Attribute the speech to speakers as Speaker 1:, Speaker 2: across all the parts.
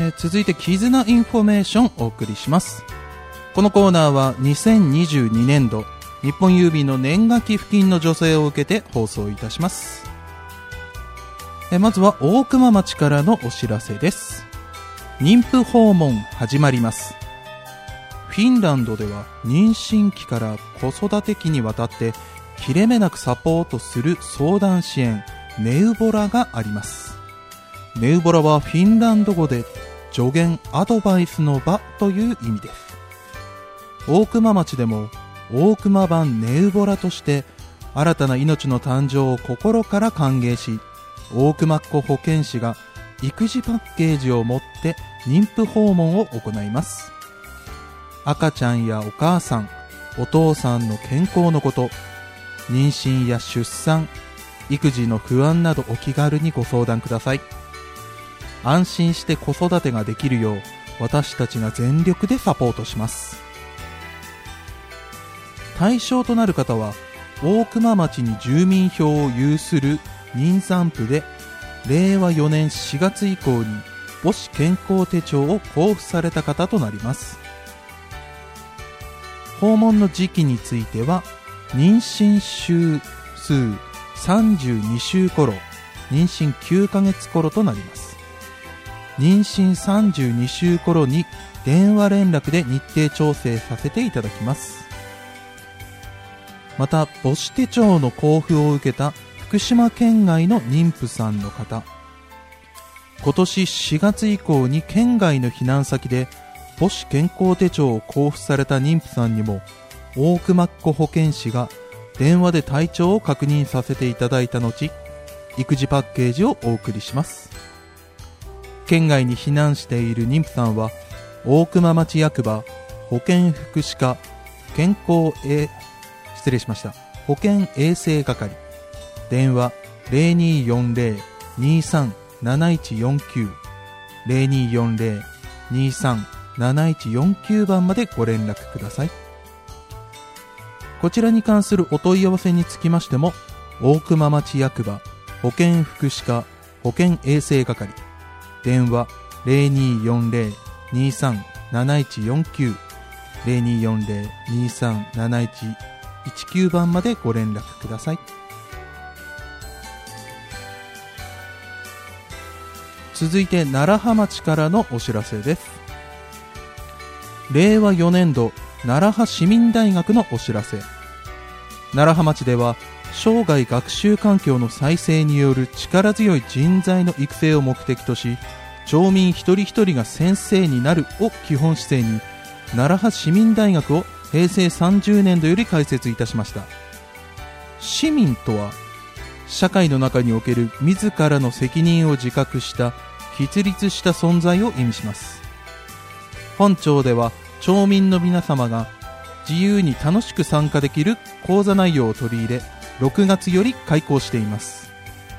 Speaker 1: 続いて絆インフォメーションお送りします。このコーナーは2022年度日本郵便の年賀寄付金の助成を受けて放送いたします。まずは大熊町からのお知らせです。妊婦訪問始まります。フィンランドでは妊娠期から子育て期にわたって切れ目なくサポートする相談支援ネウボラがあります。ネウボラはフィンランド語で助言アドバイスの場という意味です。大熊町でも大熊版ネウボラとして新たな命の誕生を心から歓迎し、大熊っ子保健師が育児パッケージを持って妊婦訪問を行います。赤ちゃんやお母さん、お父さんの健康のこと、妊娠や出産、育児の不安などお気軽にご相談ください。安心して子育てができるよう私たちが全力でサポートします。対象となる方は大熊町に住民票を有する妊産婦で令和4年4月以降に母子健康手帳を交付された方となります。訪問の時期については妊娠週数32週頃、妊娠9ヶ月頃となります。妊娠32週頃に電話連絡で日程調整させていただきます。また母子手帳の交付を受けた福島県外の妊婦さんの方、今年4月以降に県外の避難先で母子健康手帳を交付された妊婦さんにも大熊っ子保健師が電話で体調を確認させていただいた後、育児パッケージをお送りします。県外に避難している妊婦さんは大熊町役場保健福祉課保健衛生係電話 0240-237149 0240-237149 番までご連絡ください。こちらに関するお問い合わせにつきましても大熊町役場保健福祉課保健衛生係電話 0240-237149 0240-237119 番までご連絡ください。続いて楢葉町からのお知らせです。令和4年度楢葉市民大学のお知らせ。楢葉町では生涯学習環境の再生による力強い人材の育成を目的とし、町民一人一人が先生になるを基本姿勢に楢葉市民大学を平成30年度より開設いたしました。市民とは社会の中における自らの責任を自覚した喫立した存在を意味します。本町では町民の皆様が自由に楽しく参加できる講座内容を取り入れ、6月より開講しています。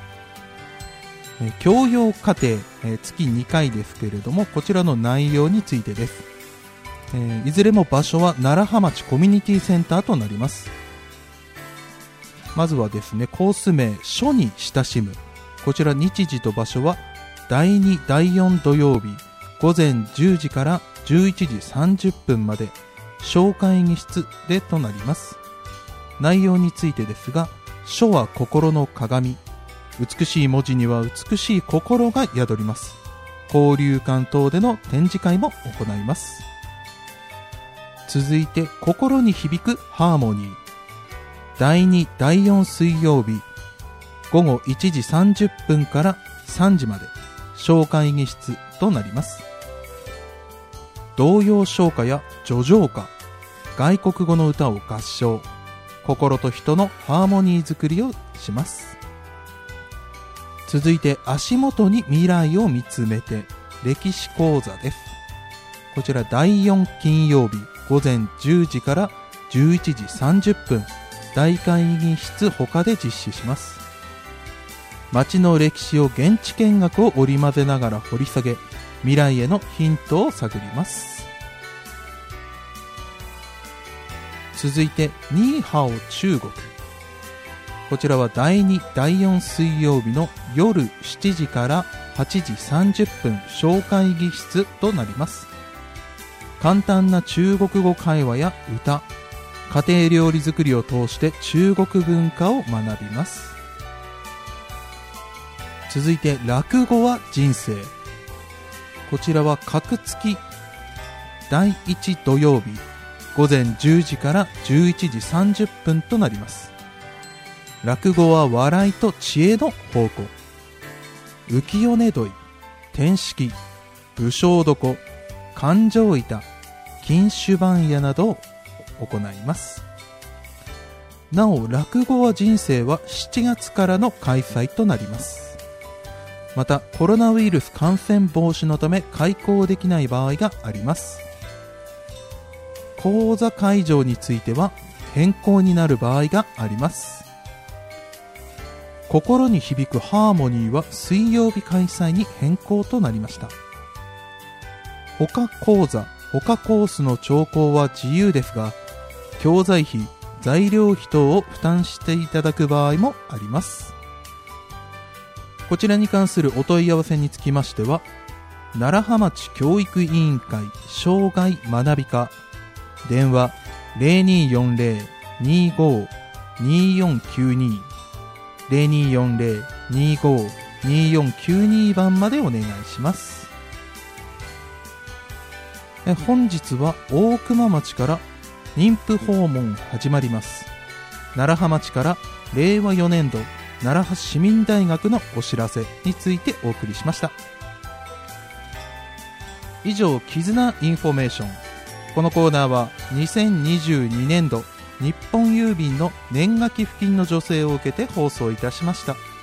Speaker 1: 教養課程、月2回ですけれども、こちらの内容についてです。いずれも場所は楢葉町コミュニティセンターとなります。まずはですね、コース名書に親しむ、こちら日時と場所は第2第4土曜日午前10時から11時30分まで小会議室でとなります。内容についてですが、書は心の鏡、美しい文字には美しい心が宿ります。交流館等での展示会も行います。続いて心に響くハーモニー、第2第4水曜日午後1時30分から3時まで小会議室となります。童謡唱歌や叙情歌、外国語の歌を合唱、心と人のハーモニー作りをします。続いて足元に未来を見つめて歴史講座です。こちら第4金曜日午前10時から11時30分大会議室他で実施します。町の歴史を現地見学を織り交ぜながら掘り下げ、未来へのヒントを探ります。続いてニーハオ中国、こちらは第2第4水曜日の夜7時から 8時30分紹介議室となります。簡単な中国語会話や歌、家庭料理作りを通して中国文化を学びます。続いて落語は人生。こちらは各月第1土曜日午前10時から11時30分となります。落語は笑いと知恵の宝庫。浮世音問い、天式、武将床、勘定板、金酒番屋などを行います。なお、落語は人生は7月からの開催となります。また、コロナウイルス感染防止のため開講できない場合があります。講座会場については変更になる場合があります。心に響くハーモニーは水曜日開催に変更となりました。他講座、他コースの聴講は自由ですが、教材費、材料費等を負担していただく場合もあります。こちらに関するお問い合わせにつきましては、楢葉町教育委員会生涯学び課、電話 0240-25-2492 0240-25-2492 番までお願いします。本日は大熊町から妊婦訪問始まります。楢葉町から令和4年度楢葉市民大学のお知らせについてお送りしました。以上、絆インフォメーション。このコーナーは2022年度日本郵便の年賀寄付金の助成を受けて放送いたしました。